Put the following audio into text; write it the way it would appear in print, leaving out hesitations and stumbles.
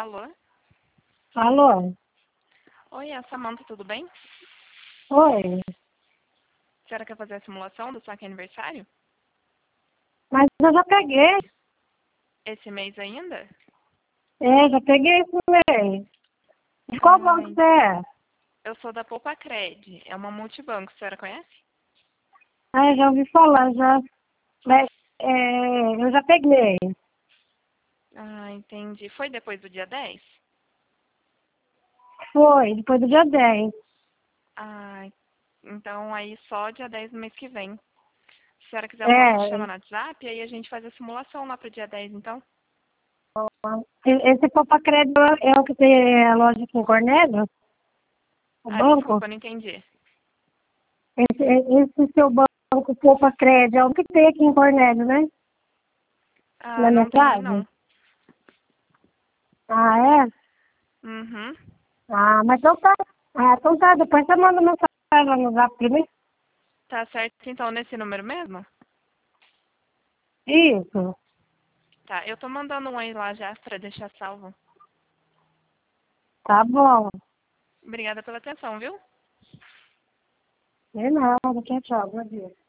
Alô? Alô? Oi, é a Samantha, tudo bem? Oi. A senhora quer fazer a simulação do saque aniversário? Mas eu já peguei. Esse mês ainda? Já peguei esse mês. De qual banco Ai, você é? eu sou da Poupa Cred, é uma multibanco, a senhora conhece? Já ouvi falar, já. Mas, eu já peguei. Ah, entendi. Foi depois do dia 10? Foi, depois do dia 10. Ah, então aí só dia 10 do mês que vem. Se a senhora quiser, eu posso te É, chamar no WhatsApp e aí a gente faz a simulação lá pro dia 10, então? esse Copa Crédito é o que tem a loja aqui em Cornélio? O Ah, banco? desculpa, não entendi. Esse seu banco Copa Crédito é o que tem aqui em Cornélio, né? Ah, Na minha não tem aí cidade? não. Ah, é? Uhum. Mas então tá. Então tá. Depois você manda mensagem lá no Zap pra mim. Tá certo, então, nesse número mesmo? Isso. Tá, eu tô mandando um aí lá já pra deixar salvo. Tá bom. Obrigada pela atenção, viu? De nada, tchau, tchau, bom dia.